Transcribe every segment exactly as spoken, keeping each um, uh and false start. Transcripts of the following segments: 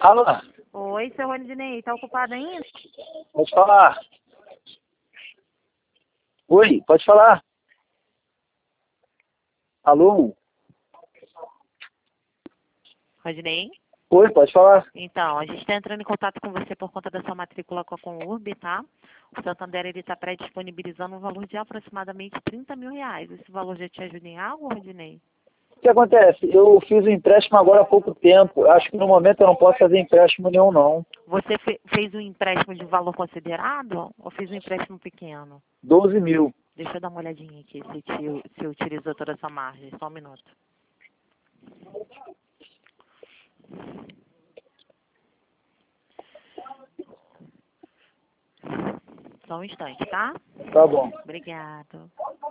Alô? Oi, seu Rodinei, tá ocupado ainda? Pode falar. Oi, pode falar. Alô? Rodinei? Oi, pode falar. Então, a gente está entrando em contato com você por conta da sua matrícula com a Conurb, tá? O Santander está pré-disponibilizando um valor de aproximadamente trinta mil reais. Esse valor já te ajuda em algo, Rodinei? O que acontece? Eu fiz um empréstimo agora há pouco tempo. Acho que no momento eu não posso fazer empréstimo nenhum, não. Você fe fez um empréstimo de valor considerado ou fez um empréstimo pequeno? doze mil. Deixa eu dar uma olhadinha aqui se, te, se utilizou toda essa margem. Só um minuto. Só um instante, tá? Tá bom. Obrigado.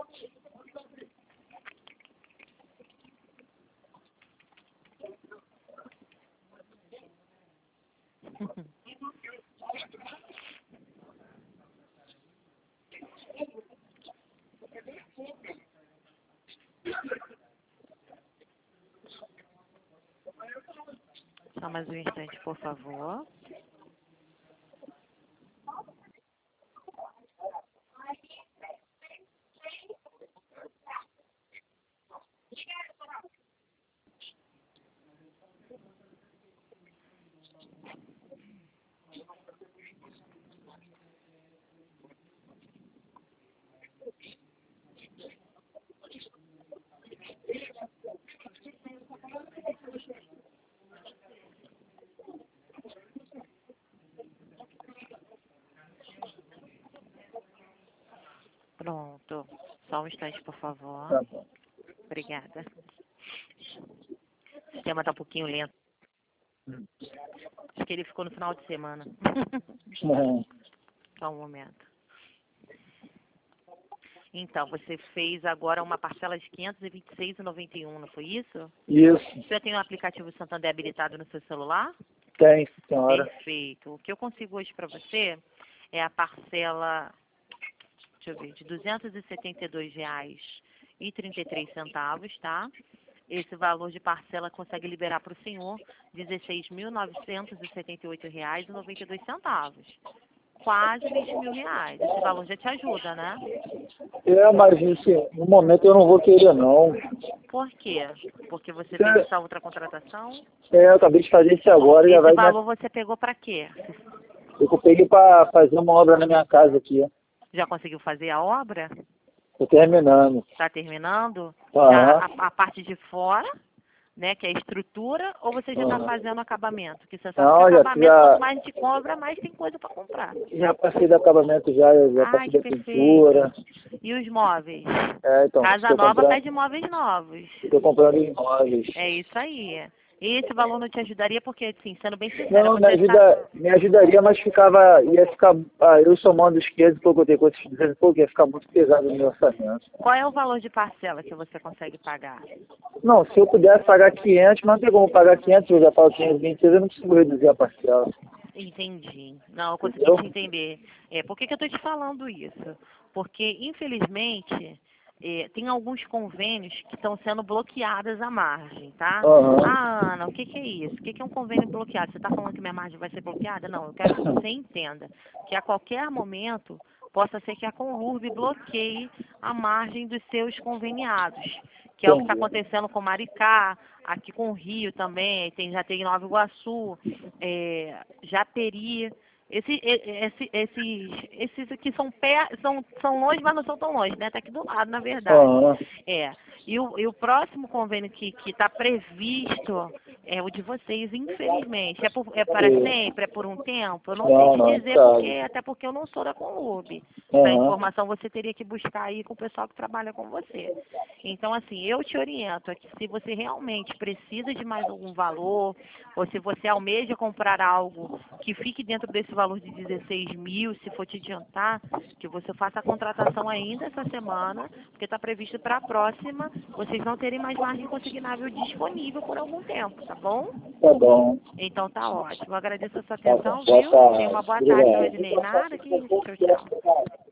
Só mais um instante, por favor. Pronto. Só um instante, por favor. Tá bom. Obrigada. O sistema está um pouquinho lento. Acho que ele ficou no final de semana. Uhum. Só um momento. Então, você fez agora uma parcela de quinhentos e vinte e seis reais e noventa e um, não foi isso? Isso. Você tem o aplicativo Santander habilitado no seu celular? Tem, senhora. Perfeito. O que eu consigo hoje para você é a parcela, deixa eu ver, de duzentos e setenta e dois reais e trinta e três centavos, tá? Esse valor de parcela consegue liberar para o senhor dezesseis mil novecentos e setenta e oito reais e noventa e dois centavos. Quase vinte mil reais. Esse valor já te ajuda, né? É, mas assim, no momento eu não vou querer, não. Por quê? Porque você Cê- fez essa outra contratação? É, eu acabei de fazer isso agora e já Esse vai me... valor você pegou para quê? Eu peguei para fazer uma obra na minha casa aqui. ó. Já conseguiu fazer a obra? Tô terminando. Está terminando? Já Aham. a, a parte de fora, né, que é a estrutura, ou você já está Aham. fazendo acabamento? Que você sabe que Não, já, acabamento, quanto já, mais te cobra, mais tem coisa para comprar. já passei do acabamento já, eu já Ai, passei que da perfeito. pintura. E os móveis? É, então, Casa estou nova comprando, pede móveis novos. estou comprando imóveis. É isso aí. E esse valor não te ajudaria porque, assim, sendo bem sincera, Não, me, você tá... ajuda, me ajudaria, mas ficava, ia ficar, ah, eu somando os quinhentos e pouco, eu tenho com esses duzentos e pouco, ia ficar muito pesado no meu orçamento. Qual é o valor de parcela que você consegue pagar? Não, se eu pudesse pagar quinhentos, mas não tem como pagar quinhentos, eu já pago quinhentos e vinte e seis, eu não preciso reduzir a parcela, Entendi. Não, eu consegui entendeu? te entender. É, por que, que eu estou te falando isso? Porque, infelizmente, é, tem alguns convênios que estão sendo bloqueados à margem, tá? Aham. Ah, Ana, o que, que é isso? O que, que é um convênio bloqueado? Você está falando que minha margem vai ser bloqueada? Não, eu quero que você entenda que a qualquer momento possa ser que a Conurb bloqueie a margem dos seus conveniados, que é o que está Entendi. acontecendo com Maricá, aqui com o Rio também, tem, já tem Nova Iguaçu, é, Japeri. Esse, esse, esses, esses aqui são, pé, são, são longe, mas não são tão longe, né? Está aqui do lado, na verdade. Aham. É. E o, e o próximo convênio que está previsto é o de vocês, infelizmente. É, por, é para Sim. sempre? É por um tempo? Eu não sei Não, te não, dizer, porque, sabe. até porque eu não sou da Conurb. Essa Aham. informação você teria que buscar aí com o pessoal que trabalha com você. Então, assim, eu te oriento é que se você realmente precisa de mais algum valor, ou se você almeja comprar algo que fique dentro desse valor de dezesseis mil, se for te adiantar, que você faça a contratação ainda essa semana, porque está previsto para a próxima, vocês não terem mais margem consignável disponível por algum tempo, tá bom? Tá bom. Então tá ótimo. Eu agradeço a sua Tá bom. atenção, Boa viu? Tenha uma tarde. boa tarde, Obrigado. Rodinei. Nada que isso. Tchau, tchau.